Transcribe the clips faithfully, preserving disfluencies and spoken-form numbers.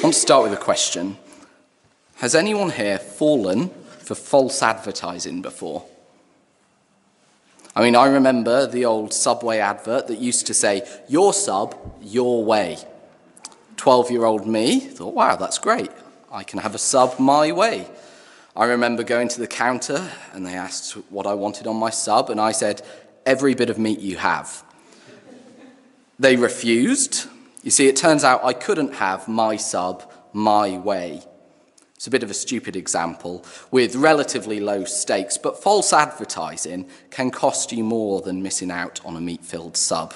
want to start with a question. Has anyone here fallen for false advertising before? I mean, I remember the old Subway advert that used to say, your sub, your way. twelve-year-old me thought, wow, that's great. I can have a sub my way. I remember going to the counter and they asked what I wanted on my sub, and I said, every bit of meat you have. They refused. You see, it turns out I couldn't have my sub my way. It's a bit of a stupid example with relatively low stakes, but false advertising can cost you more than missing out on a meat-filled sub.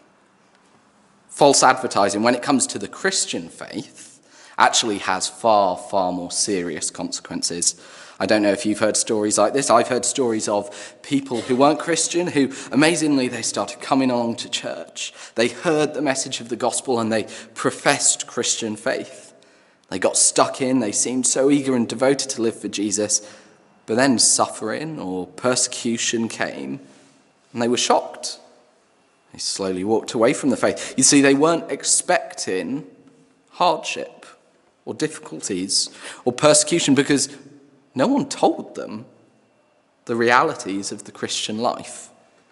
False advertising, when it comes to the Christian faith, actually has far, far more serious consequences. I don't know if you've heard stories like this. I've heard stories of people who weren't Christian, who amazingly they started coming along to church. They heard the message of the gospel and they professed Christian faith. They got stuck in, they seemed so eager and devoted to live for Jesus, but then suffering or persecution came and they were shocked. They slowly walked away from the faith. You see, they weren't expecting hardship or difficulties or persecution because no one told them the realities of the Christian life.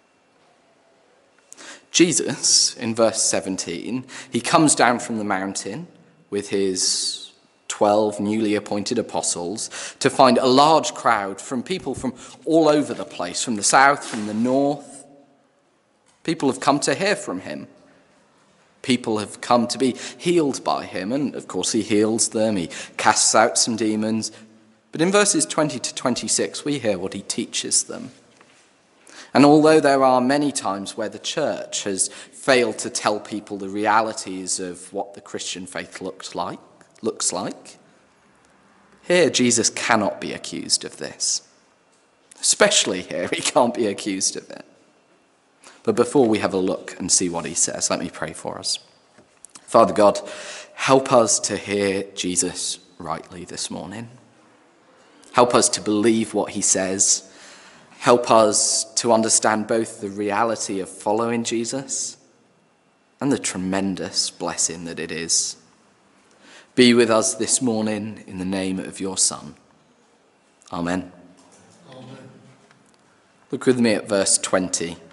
Jesus, in verse seventeen, he comes down from the mountain with his twelve newly appointed apostles to find a large crowd from people from all over the place, from the south, from the north. People have come to hear from him. People have come to be healed by him, and of course he heals them, he casts out some demons. But in verses twenty to twenty-six, we hear what he teaches them. And although there are many times where the church has failed to tell people the realities of what the Christian faith looks like, looks like, here Jesus cannot be accused of this. Especially here, he can't be accused of it. But before we have a look and see what he says, let me pray for us. Father God, help us to hear Jesus rightly this morning. Help us to believe what he says. Help us to understand both the reality of following Jesus and the tremendous blessing that it is. Be with us this morning in the name of your Son. Amen. Amen. Look with me at verse twenty. It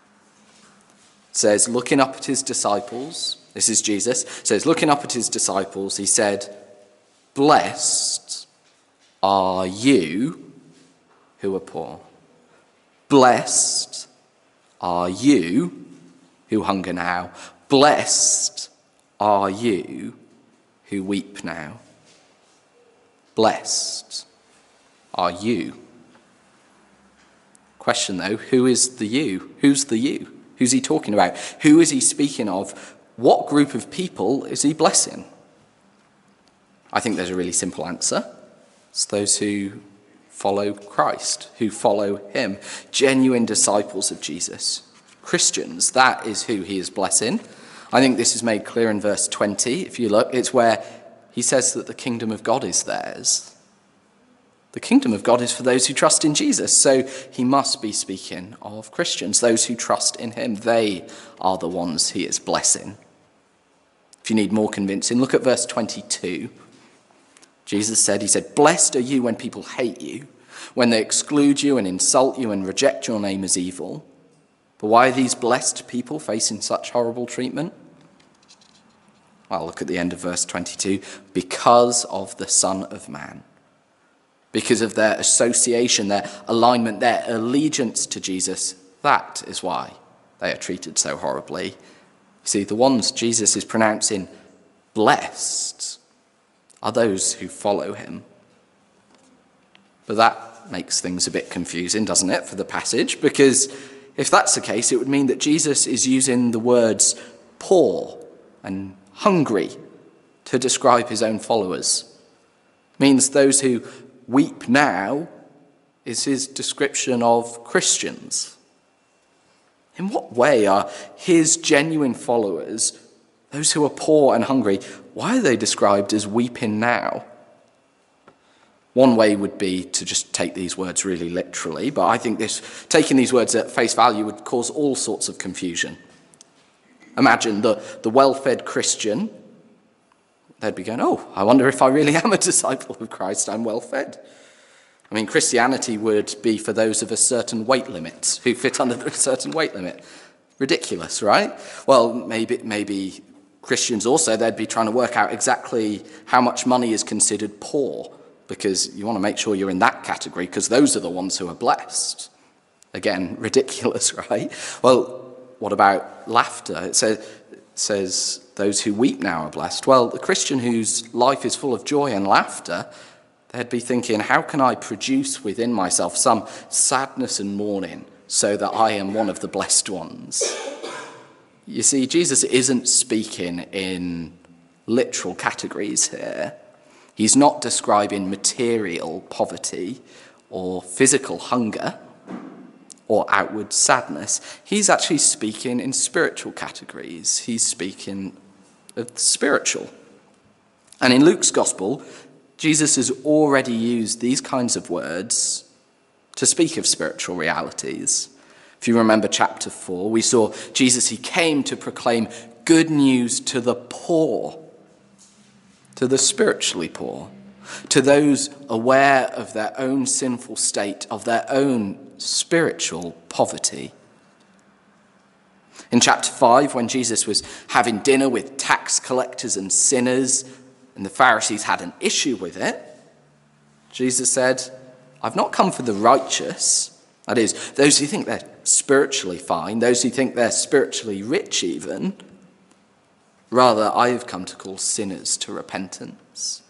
says, looking up at his disciples, this is Jesus, says, looking up at his disciples, he said, blessed are you who are poor. Blessed are you who hunger now. Blessed are you who weep now. Blessed are you. Question though, who is the you? Who's the you? Who's he talking about? Who is he speaking of? What group of people is he blessing? I think there's a really simple answer. It's those who follow Christ, who follow him. Genuine disciples of Jesus. Christians, that is who he is blessing. I think this is made clear in verse twenty. If you look, it's where he says that the kingdom of God is theirs. The kingdom of God is for those who trust in Jesus. So he must be speaking of Christians, those who trust in him. They are the ones he is blessing. If you need more convincing, look at verse twenty-two. Jesus said, he said, blessed are you when people hate you, when they exclude you and insult you and reject your name as evil. But why are these blessed people facing such horrible treatment? Well, look at the end of verse twenty-two. Because of the Son of Man. Because of their association, their alignment, their allegiance to Jesus. That is why they are treated so horribly. You see, the ones Jesus is pronouncing blessed are those who follow him. But that makes things a bit confusing, doesn't it, for the passage? Because if that's the case, it would mean that Jesus is using the words poor and hungry to describe his own followers. It means those who weep now is his description of Christians. In what way are his genuine followers, those who are poor and hungry, why are they described as weeping now? One way would be to just take these words really literally, but I think this, taking these words at face value would cause all sorts of confusion. Imagine the, the well-fed Christian they'd be going, oh, I wonder if I really am a disciple of Christ. I'm well fed. I mean, Christianity would be for those of a certain weight limit, who fit under a certain weight limit. Ridiculous, right? Well, maybe maybe Christians also, they'd be trying to work out exactly how much money is considered poor, because you want to make sure you're in that category, because those are the ones who are blessed. Again, ridiculous, right? Well, what about laughter? It says, it says those who weep now are blessed. Well, the Christian whose life is full of joy and laughter, they'd be thinking, how can I produce within myself some sadness and mourning so that I am one of the blessed ones? You see, Jesus isn't speaking in literal categories here. He's not describing material poverty or physical hunger or outward sadness. He's actually speaking in spiritual categories. He's speaking of the spiritual. And in Luke's gospel, Jesus has already used these kinds of words to speak of spiritual realities. If you remember chapter four, we saw Jesus, he came to proclaim good news to the poor, to the spiritually poor, to those aware of their own sinful state, of their own spiritual poverty. In chapter five, when Jesus was having dinner with tax collectors and sinners, and the Pharisees had an issue with it, Jesus said, I've not come for the righteous, that is, those who think they're spiritually fine, those who think they're spiritually rich even. Rather, I have come to call sinners to repentance.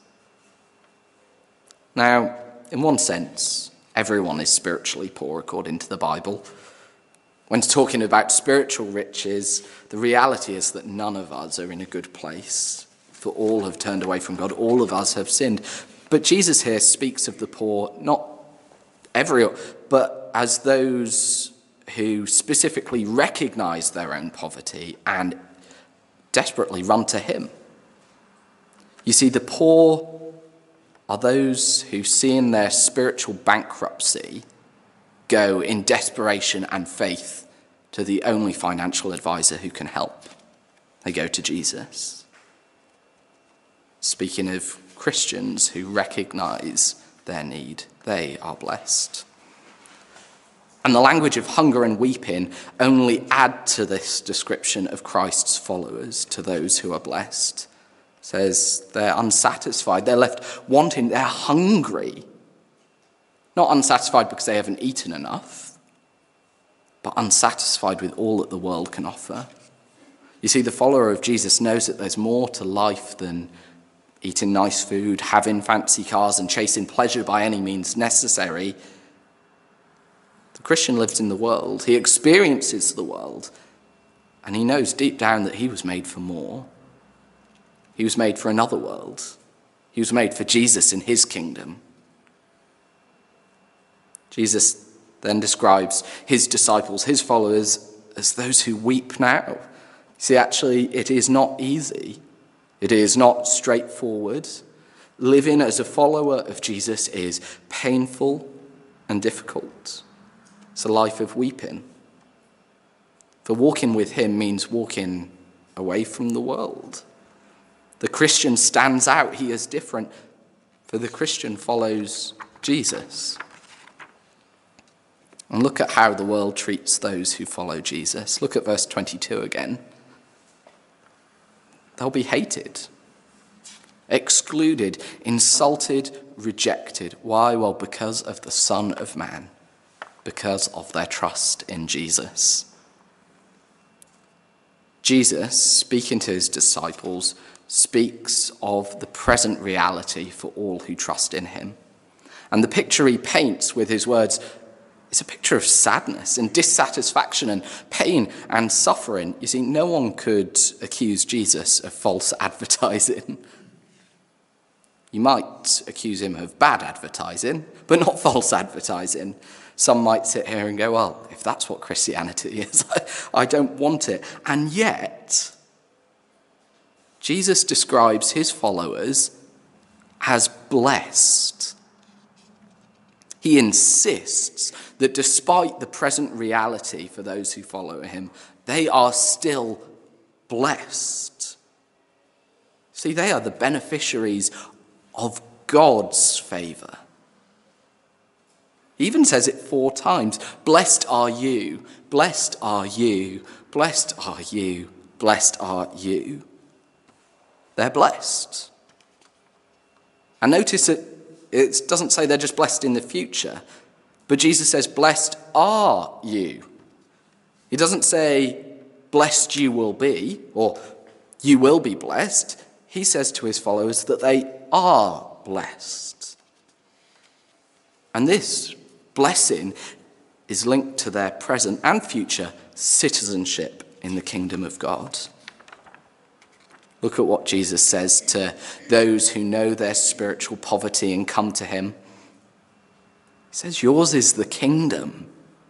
Now, in one sense, everyone is spiritually poor according to the Bible. When talking about spiritual riches, the reality is that none of us are in a good place, for all have turned away from God, all of us have sinned. But Jesus here speaks of the poor, not every, but as those who specifically recognize their own poverty and desperately run to him. You see, the poor are those who, seeing their spiritual bankruptcy, go in desperation and faith to the only financial advisor who can help. They go to Jesus. Speaking of Christians who recognize their need, they are blessed. And the language of hunger and weeping only add to this description of Christ's followers, to those who are blessed. It says they're unsatisfied, they're left wanting, they're hungry. Not unsatisfied because they haven't eaten enough, but unsatisfied with all that the world can offer. You see, the follower of Jesus knows that there's more to life than eating nice food, having fancy cars, and chasing pleasure by any means necessary. The Christian lives in the world. He experiences the world. And he knows deep down that he was made for more. He was made for another world. He was made for Jesus in his kingdom. Jesus then describes his disciples, his followers, as those who weep now. See, actually, it is not easy. It is not straightforward. Living as a follower of Jesus is painful and difficult. It's a life of weeping. For walking with him means walking away from the world. The Christian stands out. He is different. For the Christian follows Jesus. And look at how the world treats those who follow Jesus. Look at verse twenty-two again. They'll be hated, excluded, insulted, rejected. Why? Well, because of the Son of Man, because of their trust in Jesus. Jesus, speaking to his disciples, speaks of the present reality for all who trust in him. And the picture he paints with his words is a picture of sadness and dissatisfaction and pain and suffering. You see, no one could accuse Jesus of false advertising. You might accuse him of bad advertising, but not false advertising. Some might sit here and go, well, if that's what Christianity is, I, I don't want it. And yet, Jesus describes his followers as blessed. He insists that despite the present reality for those who follow him, they are still blessed. See, they are the beneficiaries of God's favour. He even says it four times. Blessed are you, blessed are you, blessed are you, blessed are you. They're blessed. And notice that it doesn't say they're just blessed in the future, but Jesus says, blessed are you. He doesn't say, blessed you will be, or you will be blessed. He says to his followers that they are blessed. And this blessing is linked to their present and future citizenship in the kingdom of God. Look at what Jesus says to those who know their spiritual poverty and come to him. He says, yours is the kingdom.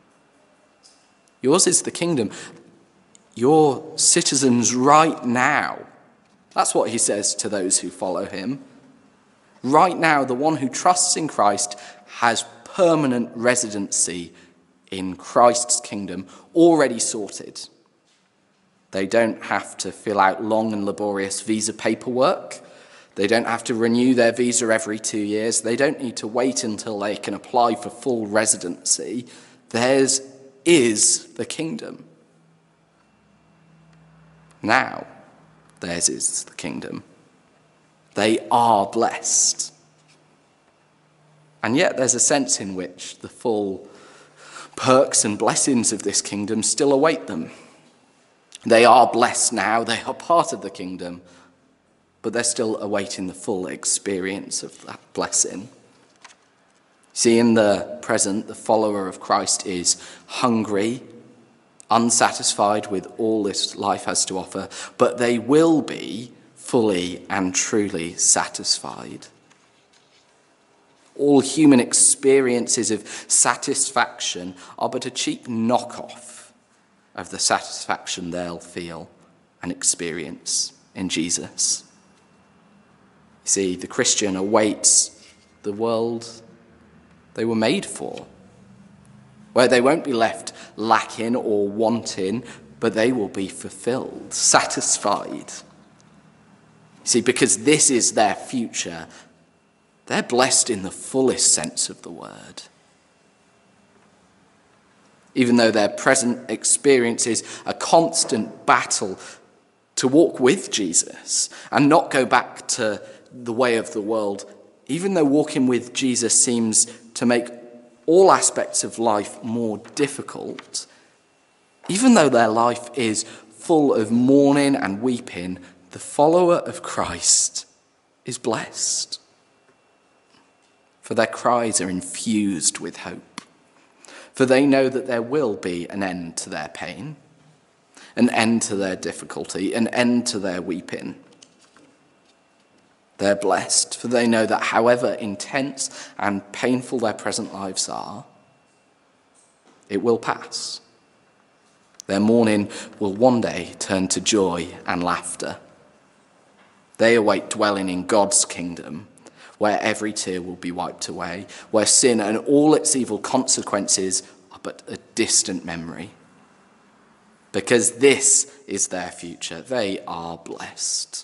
Yours is the kingdom. You're citizens right now. That's what he says to those who follow him. Right now, the one who trusts in Christ has permanent residency in Christ's kingdom, already sorted. They don't have to fill out long and laborious visa paperwork. They don't have to renew their visa every two years. They don't need to wait until they can apply for full residency. Theirs is the kingdom. Now, theirs is the kingdom. They are blessed. And yet there's a sense in which the full perks and blessings of this kingdom still await them. They are blessed now, they are part of the kingdom, but they're still awaiting the full experience of that blessing. See, in the present, the follower of Christ is hungry, unsatisfied with all this life has to offer, but they will be fully and truly satisfied. All human experiences of satisfaction are but a cheap knockoff of the satisfaction they'll feel and experience in Jesus. You see, the Christian awaits the world they were made for, where they won't be left lacking or wanting, but they will be fulfilled, satisfied. See, because this is their future, they're blessed in the fullest sense of the word. Even though their present experience is a constant battle to walk with Jesus and not go back to the way of the world, even though walking with Jesus seems to make all aspects of life more difficult, even though their life is full of mourning and weeping, the follower of Christ is blessed. For their cries are infused with hope. For they know that there will be an end to their pain, an end to their difficulty, an end to their weeping. They're blessed, for they know that however intense and painful their present lives are, it will pass. Their mourning will one day turn to joy and laughter. They await dwelling in God's kingdom, where every tear will be wiped away, where sin and all its evil consequences are but a distant memory. Because this is their future, they are blessed.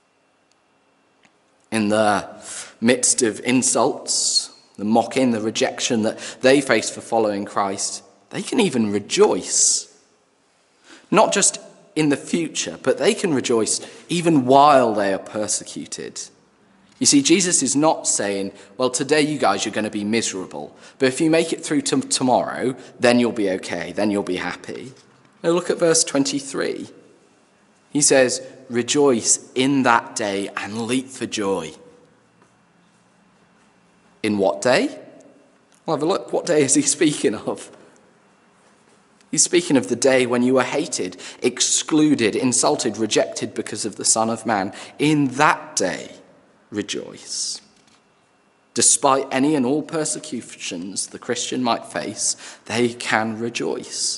In the midst of insults, the mocking, the rejection that they face for following Christ, they can even rejoice. Not just in the future, but they can rejoice even while they are persecuted. You see, Jesus is not saying, well, today you guys are going to be miserable, but if you make it through to tomorrow, then you'll be okay, then you'll be happy. Now look at verse twenty-three. He says, rejoice in that day and leap for joy. In what day? Well, have a look. What day is he speaking of? He's speaking of the day when you were hated, excluded, insulted, rejected because of the Son of Man. In that day, rejoice. Despite any and all persecutions the Christian might face, they can rejoice.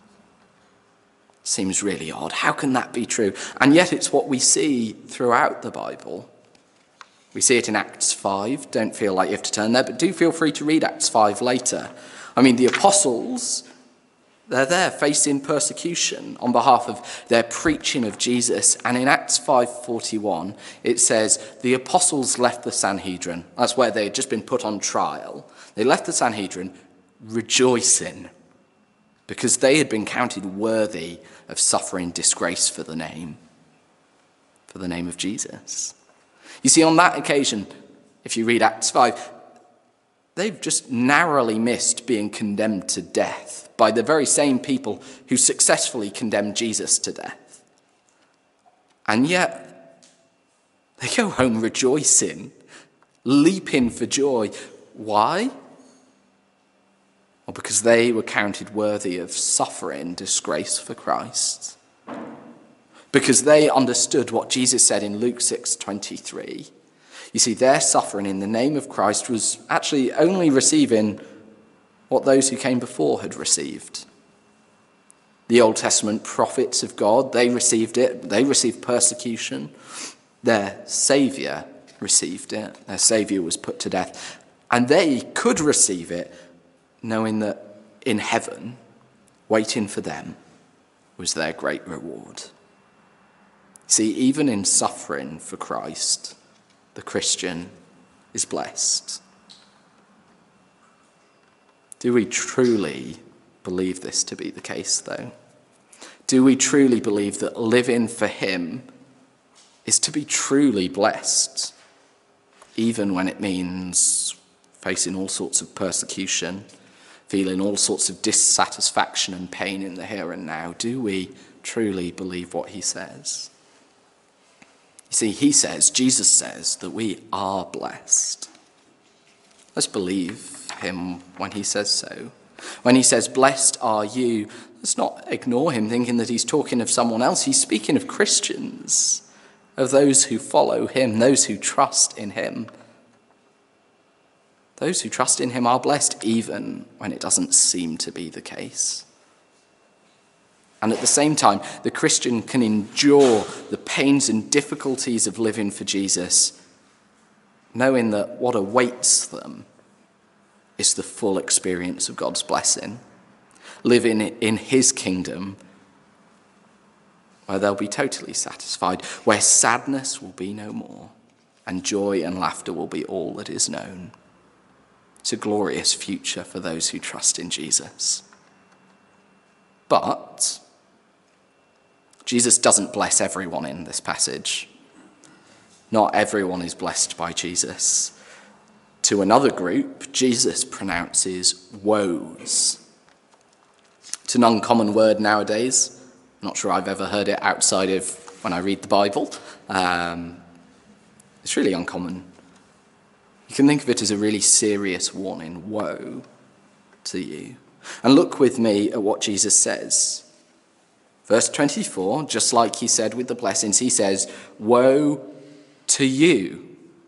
Seems really odd. How can that be true? And yet it's what we see throughout the Bible. We see it in Acts five. Don't feel like you have to turn there, but do feel free to read Acts five later. I mean, the apostles, They're there facing persecution on behalf of their preaching of Jesus. And in Acts five forty-one, it says, the apostles left the Sanhedrin. That's where they had just been put on trial. They left the Sanhedrin rejoicing because they had been counted worthy of suffering disgrace for the name, for the name of Jesus. You see, on that occasion, if you read Acts five, they've just narrowly missed being condemned to death by the very same people who successfully condemned Jesus to death. And yet, they go home rejoicing, leaping for joy. Why? Well, because they were counted worthy of suffering disgrace for Christ. Because they understood what Jesus said in Luke six twenty-three. You see, their suffering in the name of Christ was actually only receiving what those who came before had received. The Old Testament prophets of God, they received it. They received persecution. Their Saviour received it. Their Saviour was put to death. And they could receive it knowing that in heaven, waiting for them, was their great reward. See, even in suffering for Christ, the Christian is blessed. Do we truly believe this to be the case, though? Do we truly believe that living for him is to be truly blessed, even when it means facing all sorts of persecution, feeling all sorts of dissatisfaction and pain in the here and now? Do we truly believe what he says? You see, he says, Jesus says, that we are blessed. Let's believe him when he says so. When he says, blessed are you, let's not ignore him thinking that he's talking of someone else. He's speaking of Christians, of those who follow him, those who trust in him. Those who trust in him are blessed even when it doesn't seem to be the case. And at the same time, the Christian can endure the pains and difficulties of living for Jesus, knowing that what awaits them is the full experience of God's blessing, living in his kingdom where they'll be totally satisfied, where sadness will be no more, and joy and laughter will be all that is known. It's a glorious future for those who trust in Jesus. But Jesus doesn't bless everyone in this passage. Not everyone is blessed by Jesus. To another group, Jesus pronounces woes. It's an uncommon word nowadays. I'm not sure I've ever heard it outside of when I read the Bible. Um, it's really uncommon. You can think of it as a really serious warning. Woe to you. And look with me at what Jesus says. Verse twenty-four, just like he said with the blessings, he says, woe to you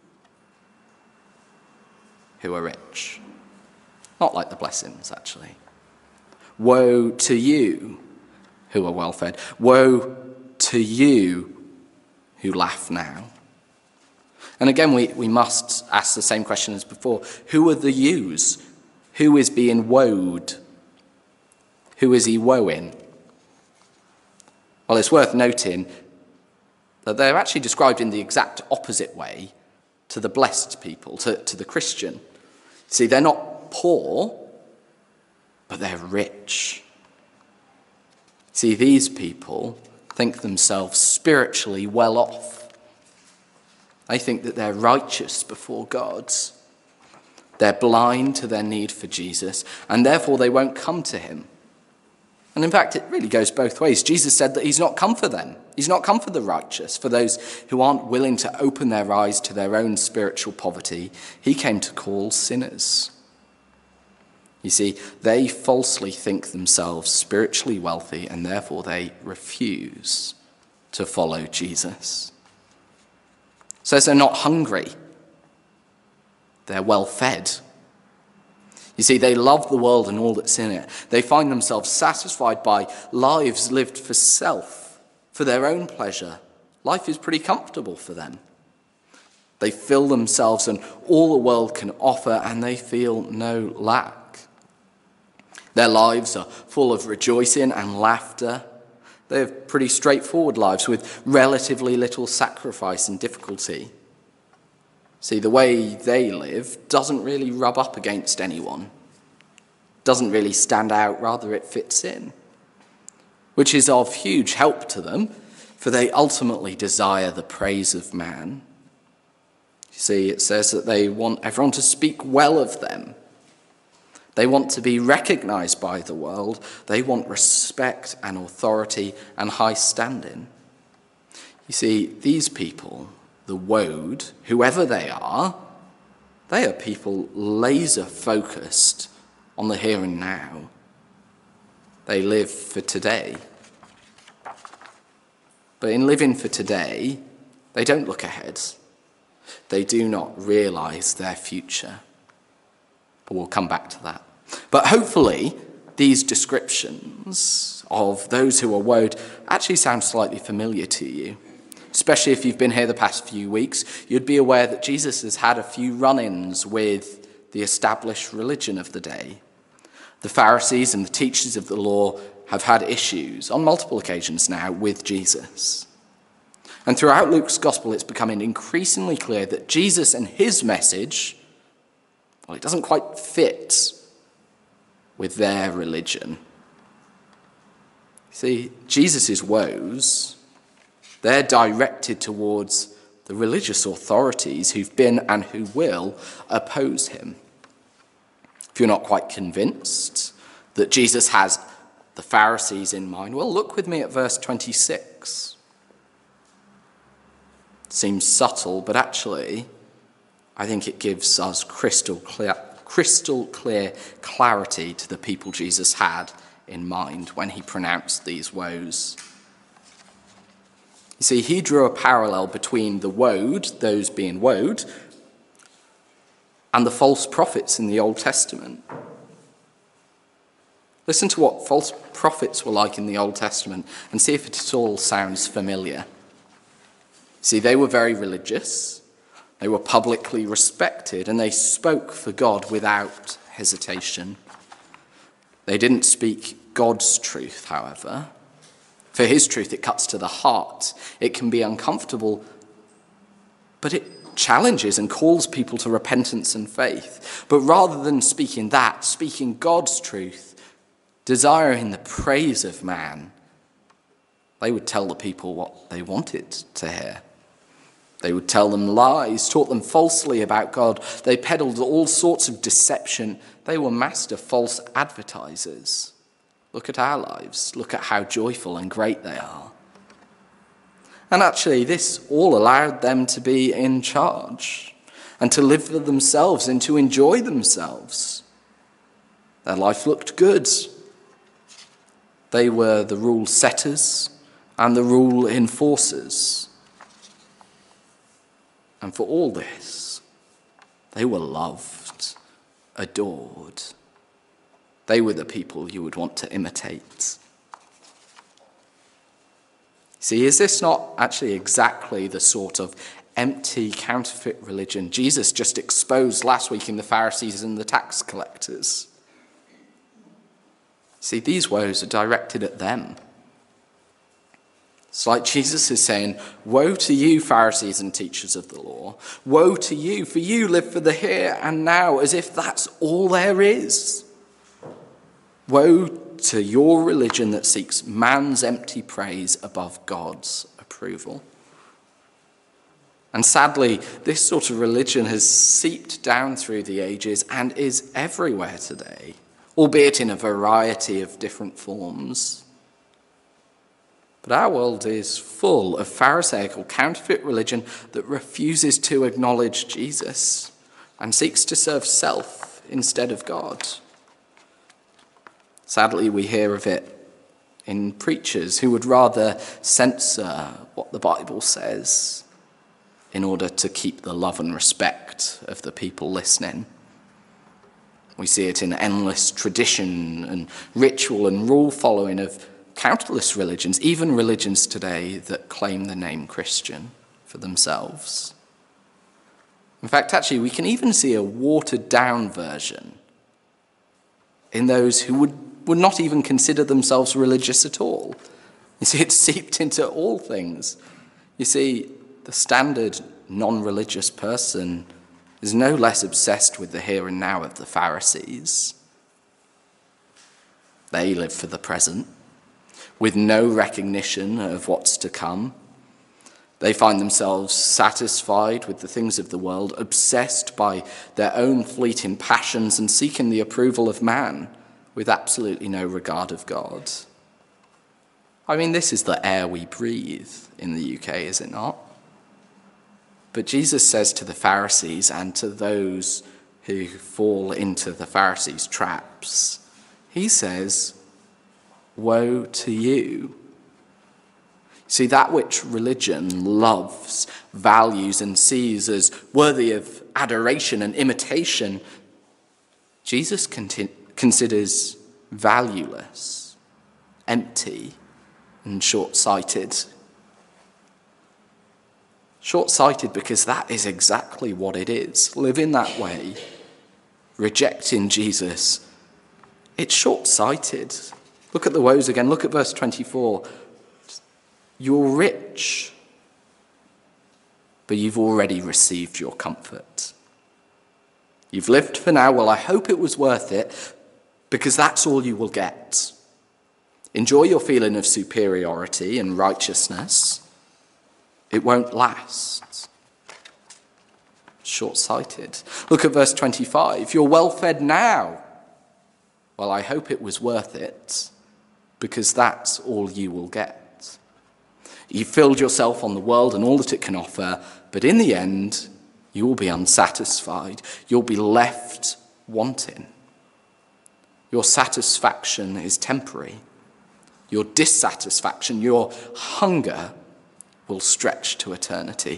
who are rich. Not like the blessings, actually. Woe to you who are well fed. Woe to you who laugh now. And again, we, we must ask the same question as before. Who are the yous? Who is being woed? Who is he woeing? Well, it's worth noting that they're actually described in the exact opposite way to the blessed people, to, to the Christian. See, they're not poor, but they're rich. See, these people think themselves spiritually well off. They think that they're righteous before God. They're blind to their need for Jesus, and therefore they won't come to him. And in fact, it really goes both ways. Jesus said that he's not come for them. He's not come for the righteous, for those who aren't willing to open their eyes to their own spiritual poverty. He came to call sinners. You see, they falsely think themselves spiritually wealthy, and therefore they refuse to follow Jesus. Says they're not hungry. They're well fed. You see, they love the world and all that's in it. They find themselves satisfied by lives lived for self, for their own pleasure. Life is pretty comfortable for them. They fill themselves on all the world can offer, and they feel no lack. Their lives are full of rejoicing and laughter. They have pretty straightforward lives with relatively little sacrifice and difficulty. See, the way they live doesn't really rub up against anyone, doesn't really stand out, rather it fits in, which is of huge help to them, for they ultimately desire the praise of man. You see, it says that they want everyone to speak well of them. They want to be recognized by the world. They want respect and authority and high standing. You see, these people, the woad, whoever they are, they are people laser focused on the here and now. They live for today. But in living for today, they don't look ahead. They do not realize their future. But we'll come back to that. But hopefully, these descriptions of those who are woad actually sound slightly familiar to you. Especially if you've been here the past few weeks, you'd be aware that Jesus has had a few run-ins with the established religion of the day. The Pharisees and the teachers of the law have had issues on multiple occasions now with Jesus. And throughout Luke's gospel, it's becoming increasingly clear that Jesus and his message, well, it doesn't quite fit with their religion. See, Jesus' woes, they're directed towards the religious authorities who've been and who will oppose him. If you're not quite convinced that Jesus has the Pharisees in mind, well, look with me at verse twenty-six. It seems subtle, but actually, I think it gives us crystal clear, crystal clear clarity to the people Jesus had in mind when he pronounced these woes. You see, he drew a parallel between the woad, those being woad, and the false prophets in the Old Testament. Listen to what false prophets were like in the Old Testament and see if it at all sounds familiar. See, they were very religious, they were publicly respected, and they spoke for God without hesitation. They didn't speak God's truth, however. For his truth, it cuts to the heart. It can be uncomfortable, but it challenges and calls people to repentance and faith. But rather than speaking that, speaking God's truth, desiring the praise of man, they would tell the people what they wanted to hear. They would tell them lies, taught them falsely about God. They peddled all sorts of deception. They were master false advertisers. Look at our lives. Look at how joyful and great they are. And actually, this all allowed them to be in charge and to live for themselves and to enjoy themselves. Their life looked good. They were the rule setters and the rule enforcers. And for all this, they were loved, adored. They were the people you would want to imitate. See, is this not actually exactly the sort of empty counterfeit religion Jesus just exposed last week in the Pharisees and the tax collectors? See, these woes are directed at them. It's like Jesus is saying, woe to you, Pharisees and teachers of the law. Woe to you, for you live for the here and now as if that's all there is. Woe to your religion that seeks man's empty praise above God's approval. And sadly, this sort of religion has seeped down through the ages and is everywhere today, albeit in a variety of different forms. But our world is full of pharisaical counterfeit religion that refuses to acknowledge Jesus and seeks to serve self instead of God. Sadly, we hear of it in preachers who would rather censor what the Bible says in order to keep the love and respect of the people listening. We see it in endless tradition and ritual and rule following of countless religions, even religions today that claim the name Christian for themselves. In fact, actually, we can even see a watered-down version in those who would, would not even consider themselves religious at all. You see, it's seeped into all things. You see, the standard non-religious person is no less obsessed with the here and now of the Pharisees. They live for the present, with no recognition of what's to come. They find themselves satisfied with the things of the world, obsessed by their own fleeting passions and seeking the approval of man with absolutely no regard of God. I mean, this is the air we breathe in the U K, is it not? But Jesus says to the Pharisees and to those who fall into the Pharisees' traps, he says, woe to you. See, that which religion loves, values, and sees as worthy of adoration and imitation, Jesus conti- considers valueless, empty, and short-sighted. Short-sighted because that is exactly what it is. Living that way, rejecting Jesus, it's short-sighted. Look at the woes again. Look at verse twenty-four. You're rich, but you've already received your comfort. You've lived for now. Well, I hope it was worth it, because that's all you will get. Enjoy your feeling of superiority and righteousness. It won't last. Short-sighted. Look at verse twenty-five. You're well fed now. Well, I hope it was worth it, because that's all you will get. You've filled yourself on the world and all that it can offer, but in the end, you will be unsatisfied. You'll be left wanting. Your satisfaction is temporary. Your dissatisfaction, your hunger will stretch to eternity.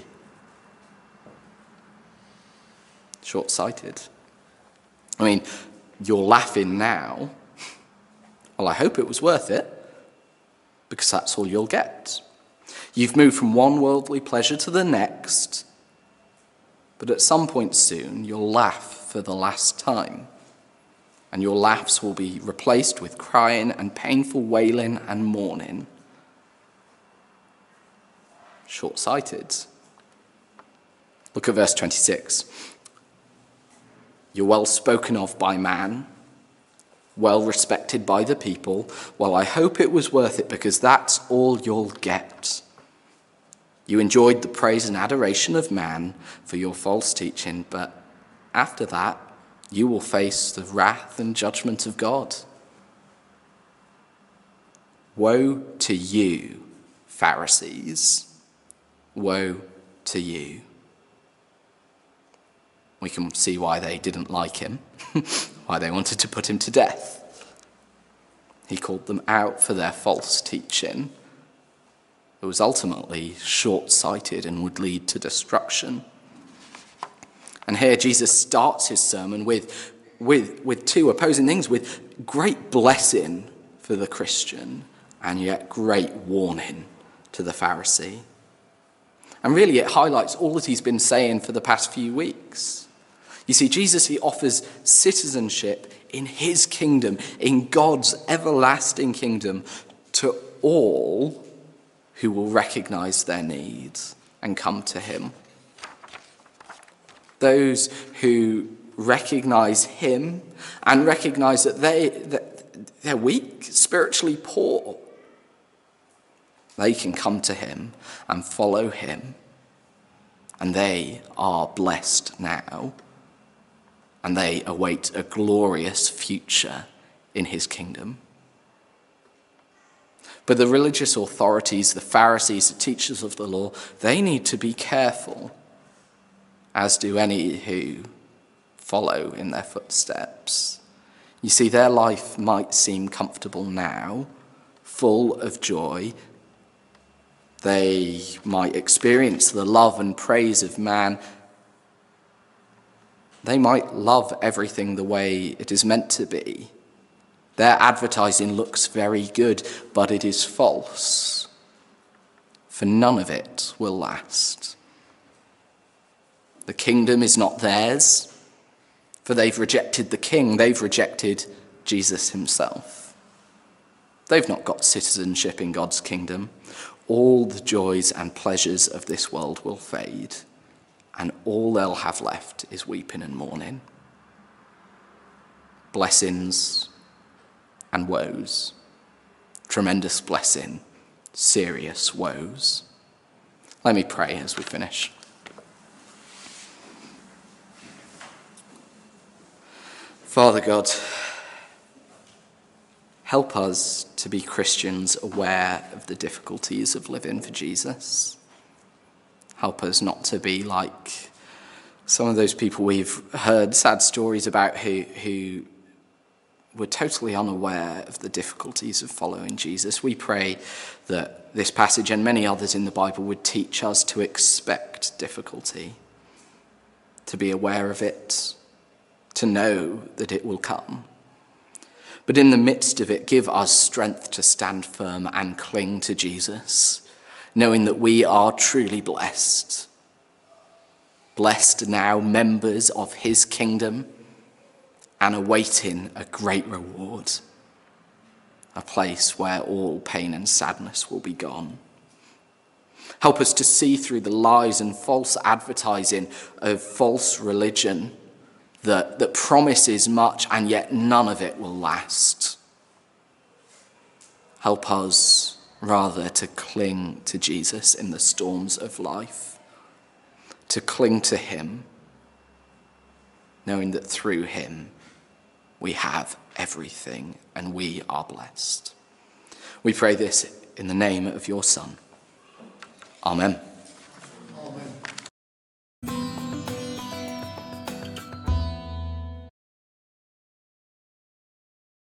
Short-sighted. I mean, you're laughing now. Well, I hope it was worth it, because that's all you'll get. You've moved from one worldly pleasure to the next, but at some point soon, you'll laugh for the last time, and your laughs will be replaced with crying and painful wailing and mourning. Short-sighted. Look at verse twenty-six. You're well spoken of by man, well respected by the people. Well, I hope it was worth it, because that's all you'll get. You enjoyed the praise and adoration of man for your false teaching, but after that, you will face the wrath and judgment of God. Woe to you, Pharisees. Woe to you. We can see why they didn't like him, why they wanted to put him to death. He called them out for their false teaching. It was ultimately short-sighted and would lead to destruction. And here Jesus starts his sermon with, with, with two opposing things, with great blessing for the Christian and yet great warning to the Pharisee. And really it highlights all that he's been saying for the past few weeks. You see, Jesus, he offers citizenship in his kingdom, in God's everlasting kingdom, to all who will recognize their needs and come to him. Those who recognize him and recognize that, they, that they're weak, spiritually poor, they can come to him and follow him. And they are blessed now. And they await a glorious future in his kingdom. But the religious authorities, the Pharisees, the teachers of the law, they need to be careful, as do any who follow in their footsteps. You see, their life might seem comfortable now, full of joy. They might experience the love and praise of man. They might love everything the way it is meant to be. Their advertising looks very good, but it is false, for none of it will last. The kingdom is not theirs, for they've rejected the king, they've rejected Jesus himself. They've not got citizenship in God's kingdom. All the joys and pleasures of this world will fade, and all they'll have left is weeping and mourning. Blessings and woes. Tremendous blessing, serious woes. Let me pray as we finish. Father God, help us to be Christians aware of the difficulties of living for Jesus. Help us not to be like some of those people we've heard sad stories about who, who were totally unaware of the difficulties of following Jesus. We pray that this passage and many others in the Bible would teach us to expect difficulty, to be aware of it, to know that it will come. But in the midst of it, give us strength to stand firm and cling to Jesus, knowing that we are truly blessed. Blessed now, members of his kingdom, and awaiting a great reward, a place where all pain and sadness will be gone. Help us to see through the lies and false advertising of false religion that, that promises much and yet none of it will last. Help us rather to cling to Jesus in the storms of life, to cling to him, knowing that through him we have everything and we are blessed. We pray this in the name of your Son. Amen.